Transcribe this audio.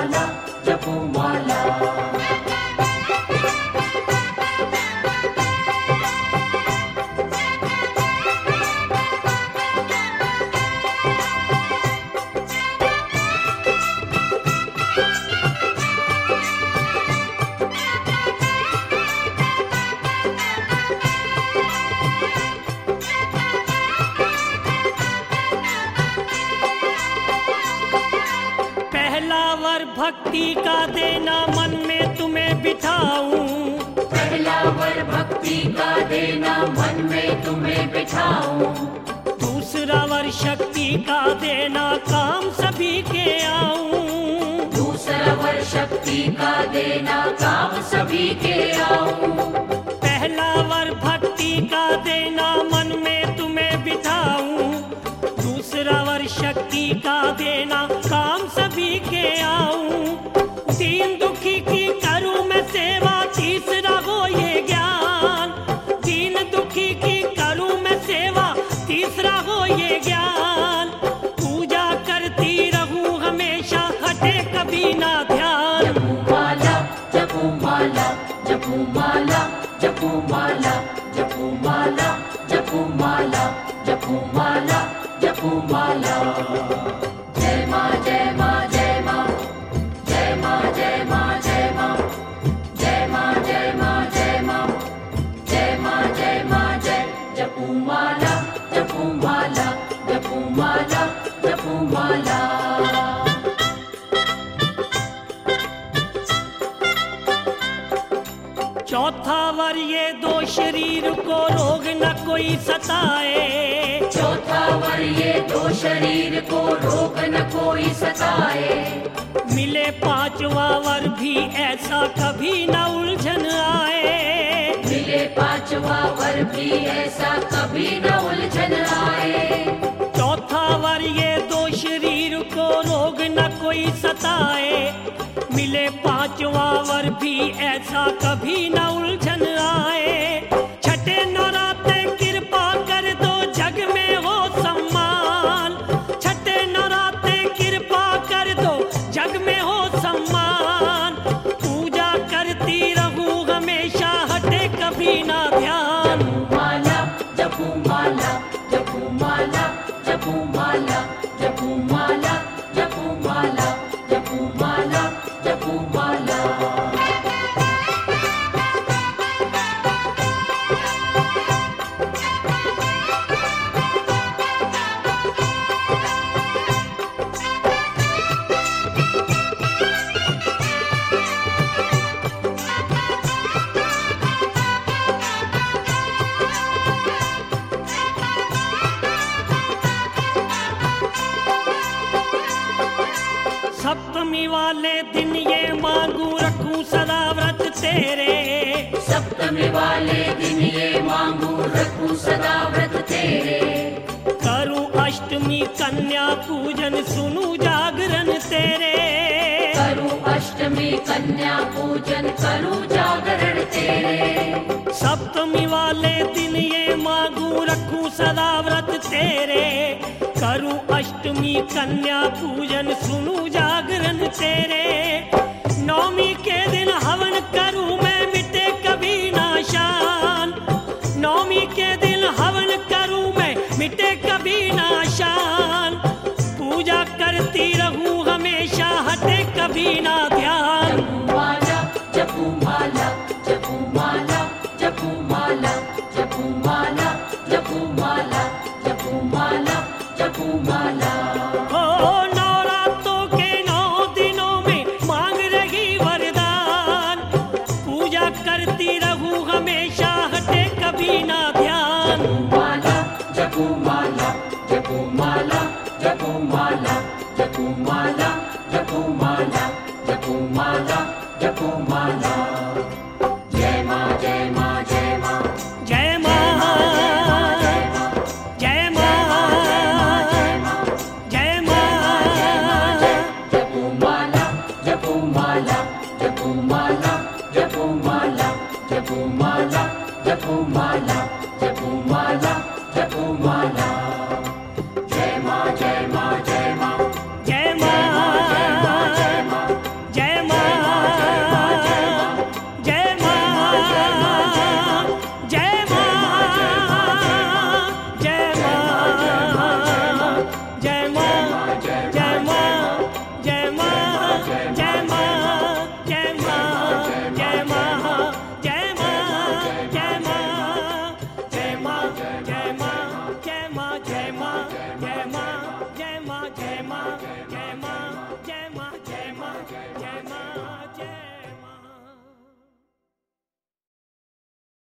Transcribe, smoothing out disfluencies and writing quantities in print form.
माला जपो माला। भक्ति का देना मन में तुम्हें बिठाऊं, पहला वर भक्ति का देना मन में तुम्हें बिठाऊं। दूसरा वर शक्ति का देना काम सभी के आऊं, दूसरा वर शक्ति का देना काम सभी के आऊं। पहला वर भक्ति का देना मन में तुम्हें बिठाऊं, दूसरा वर शक्ति का देना काम सभी के आऊं। दीन दुखी की करूं मैं सेवा, तीसरा हो ये ज्ञान। दीन दुखी की करूं मैं सेवा, तीसरा हो ये ज्ञान। पूजा करती रहूं हमेशा, हटे कभी ना ध्यान। जपू माला जपू माला जपू माला जपू माला जपू माला जपू माला जपू माला जपू माला। जय माँ जय माँ जय माँ जय माँ जय माँ जय माँ जय माँ जय माँ जय माँ जय माँ जय माँ जय। जपू माला जपू माला जपू माला जपू माला। चौथा वर ये दो शरीर को रोग न कोई सताए, चौथा वर ये दो शरीर को रोग न कोई सताए। मिले पांचवा वर भी ऐसा कभी न उलझन आए, मिले पांचवा वर भी ऐसा कभी न उलझन आए। चौथा वर ये दो शरीर को रोग न कोई सताए, मिले पांचवा वर भी ऐसा कभी न उलझन आए। छठे नौराते कृपा कर दो जग में हो सम्मान, छठे नौराते कृपा कर दो जग में हो सम्मान। पूजा करती रहूं हमेशा, हटे कभी ना ध्यान। माला जपू माला जपू माला जपू माला जपू माला जपू माला जपू माला जपू माला। सप्तमी वाले दिन ये मांगू रखूं सदा व्रत तेरे, सप्तमी वाले दिन ये मांगू रखूं सदा व्रत तेरे। करूं अष्टमी कन्या पूजन सुनूं जागरण तेरे, करूं अष्टमी कन्या पूजन करूं जागरण तेरे। सप्तमी वाले दिन ये मांगू रखूं सदा व्रत तेरे। करूं अष्टमी कन्या पूजन सुनूं जागरण तेरे। नौमी के दिन हवन करूं मैं मिटे कभी ना शान, नौमी के दिन हवन करूं मैं मिटे कभी ना शान। पूजा करती रहूं हमेशा, हटे कभी ना ध्यान। जपू माला जपू माला जपू माला जपू माला जपू माला जपू माला जपू माला। ओ नवरात्रों के 9 दिनों में मांग रही वरदान, पूजा करती रहूं हमेशा, हटे कभी ना ध्यान। माला जपू माला जपू माला जपू माला जपू माला जपू माला जपू माला जपू माला।